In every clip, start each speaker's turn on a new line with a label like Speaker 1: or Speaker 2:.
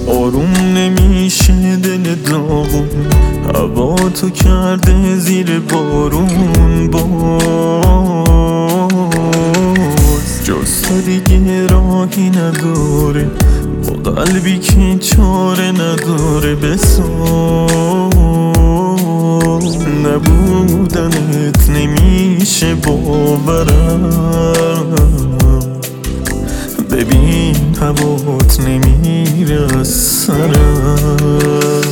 Speaker 1: آروم نمیشه دل داغون، هوا تو کرده زیر بارون. باز جز تو دیگه راهی نداره، با قلبی که چاره نداره. بساز نبودنت نمیشه باورم، ببین هوات نمیره از سرم.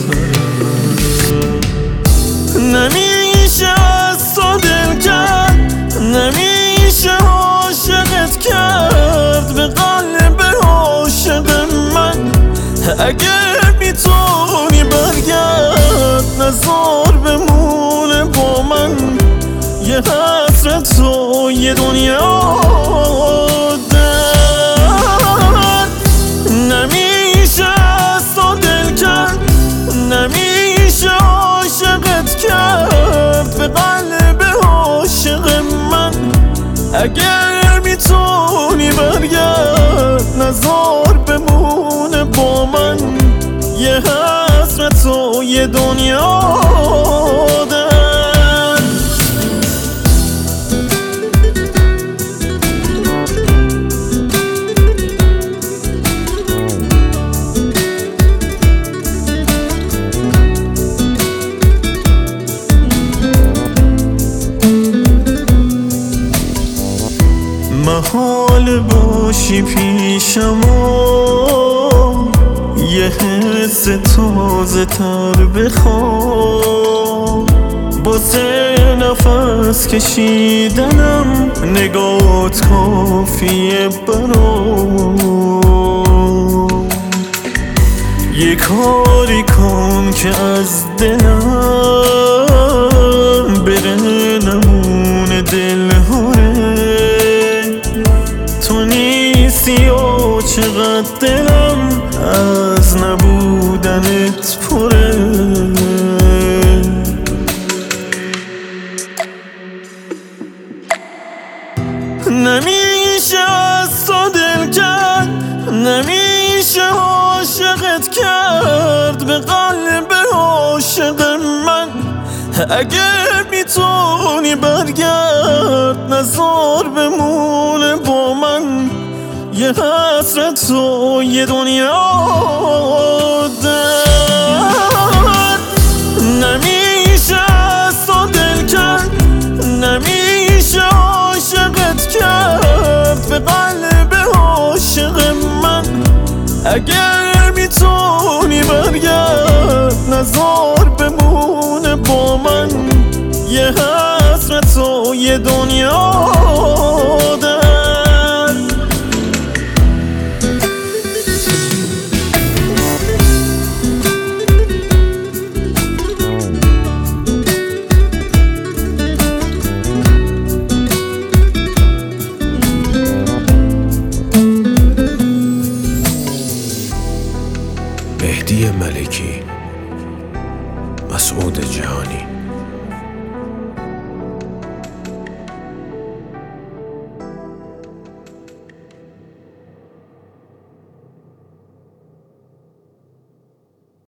Speaker 1: نمیشه از تو دل کرد، نمیشه عاشقت کرد، به قلب عاشق من اگه میتونی برگرد، نذار بمونه با من یه حسرت و یه دنیا درد. نمیشه از تو دل کرد، نمیشه عاشقت کرد، به قلب عاشق من اگر میتونی برگرد، نذار بمونه با من یه حسرت و یه دنیا درد. محال باشی پیشم و یه حس تازه تر بخوام، واسه نفس کشیدنم نگات کافیه برام. یه کاری کن که از دلم بره نمونه دلهوره، تو نیستی و چقدر دلم از نبودنت پره. نمیشه از تو دل کرد، نمیشه عاشقت کرد، به قلب عاشق من اگه میتونی برگرد، نذار بمونه با من یه حسرت و یه دنیا درد. نمیشه از تو دل کرد، نمیشه عاشقت کرد، به قلب عاشق من اگر میتونی برگرد، نذار بمونه با من یه حسرت و یه دنیا درد.
Speaker 2: مهدی ملکی، مسعود جهانی.